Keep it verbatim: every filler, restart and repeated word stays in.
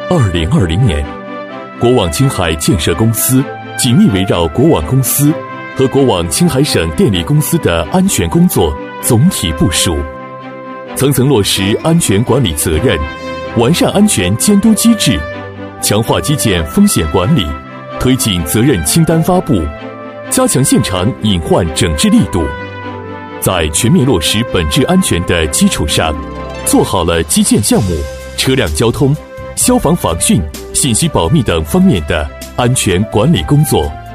二零二零年，国网青海建设公司紧密围绕国网公司和国网青海省电力公司的安全工作总体部署，层层落实安全管理责任，完善安全监督机制，强化基建风险管理，推进责任清单发布，加强现场隐患整治力度。在全面落实本质安全的基础上，做好了基建项目、车辆交通、消防防汛、信息保密等方面的安全管理工作。